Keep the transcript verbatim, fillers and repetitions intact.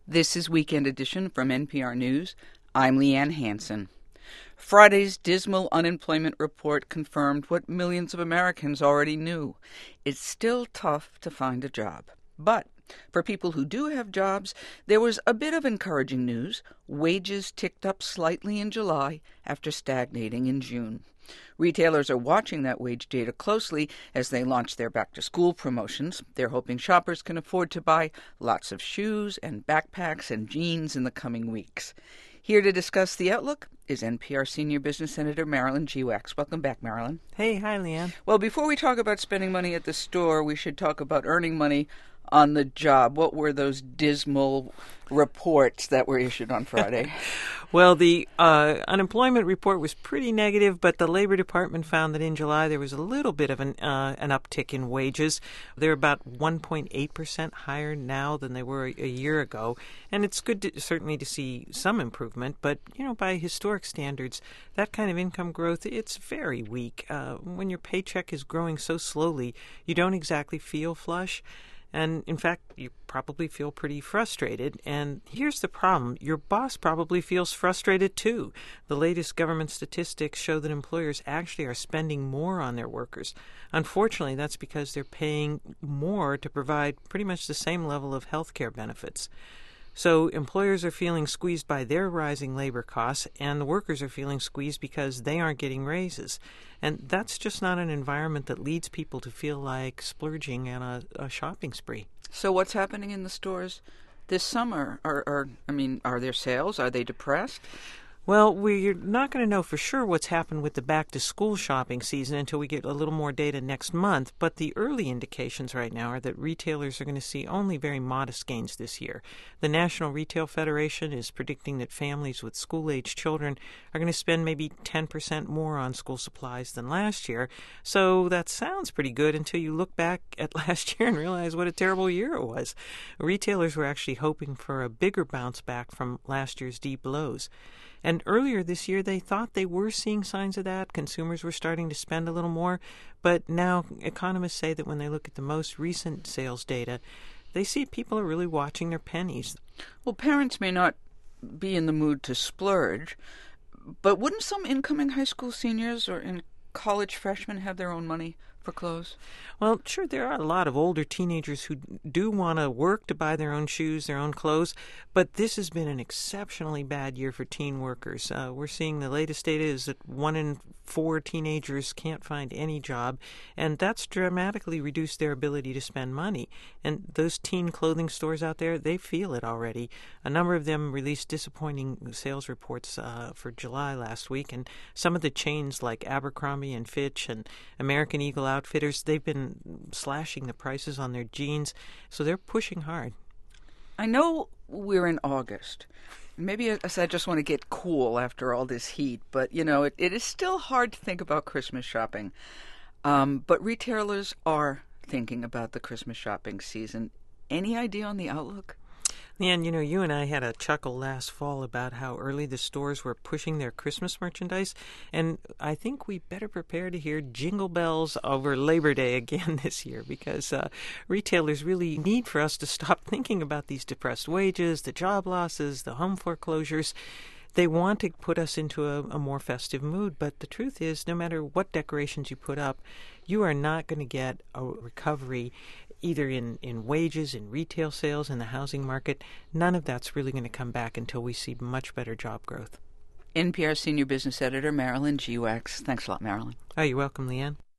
This is Weekend Edition from N P R News. I'm Leanne Hansen. Friday's dismal unemployment report confirmed what millions of Americans already knew. It's still tough to find a job. But for people who do have jobs, there was a bit of encouraging news. Wages ticked up slightly in July after stagnating in June. Retailers are watching that wage data closely as they launch their back-to-school promotions. They're hoping shoppers can afford to buy lots of shoes and backpacks and jeans in the coming weeks. Here to discuss the outlook is N P R Senior Business Editor Marilyn Geewax. Welcome back, Marilyn. Hey, hi, Leanne. Well, before we talk about spending money at the store, we should talk about earning money on the job. What were those dismal reports that were issued on Friday? Well, the uh, unemployment report was pretty negative, but the Labor Department found that in July there was a little bit of an uh, an uptick in wages. They're about one point eight percent higher now than they were a, a year ago, and it's good to, certainly to see some improvement, but, you know, by historic standards, that kind of income growth, it's very weak. Uh, when your paycheck is growing so slowly, you don't exactly feel flush. And, in fact, you probably feel pretty frustrated. And here's the problem. Your boss probably feels frustrated, too. The latest government statistics show that employers actually are spending more on their workers. Unfortunately, that's because they're paying more to provide pretty much the same level of health care benefits. So employers are feeling squeezed by their rising labor costs, and the workers are feeling squeezed because they aren't getting raises. And that's just not an environment that leads people to feel like splurging on a, a shopping spree. So what's happening in the stores this summer? Are, are I mean, are there sales? Are they depressed? Well, we're not going to know for sure what's happened with the back-to-school shopping season until we get a little more data next month, but the early indications right now are that retailers are going to see only very modest gains this year. The National Retail Federation is predicting that families with school-age children are going to spend maybe ten percent more on school supplies than last year, so that sounds pretty good until you look back at last year and realize what a terrible year it was. Retailers were actually hoping for a bigger bounce back from last year's deep lows. And earlier this year, they thought they were seeing signs of that. Consumers were starting to spend a little more. But now economists say that when they look at the most recent sales data, they see people are really watching their pennies. Well, parents may not be in the mood to splurge, but wouldn't some incoming high school seniors or in college freshmen have their own money for clothes? Well, sure, there are a lot of older teenagers who do want to work to buy their own shoes, their own clothes, but this has been an exceptionally bad year for teen workers. Uh, we're seeing the latest data is that one in four teenagers can't find any job, and that's dramatically reduced their ability to spend money. And those teen clothing stores out there, they feel it already. A number of them released disappointing sales reports uh, for July last week, and some of the chains like Abercrombie and Fitch and American Eagle Outfitters, they've been slashing the prices on their jeans, so they're pushing hard. I know we're in August. Maybe I I just want to get cool after all this heat, but, you know, it, it is still hard to think about Christmas shopping. Um, but retailers are thinking about the Christmas shopping season. Any idea on the outlook? And, you know, you and I had a chuckle last fall about how early the stores were pushing their Christmas merchandise, and I think we better prepare to hear jingle bells over Labor Day again this year, because uh, retailers really need for us to stop thinking about these depressed wages, the job losses, the home foreclosures. They want to put us into a, a more festive mood, but the truth is, no matter what decorations you put up, you are not going to get a recovery either in, in wages, in retail sales, in the housing market. None of that's really going to come back until we see much better job growth. N P R Senior Business Editor Marilyn Geewax. Thanks a lot, Marilyn. Oh, you're welcome, Leanne.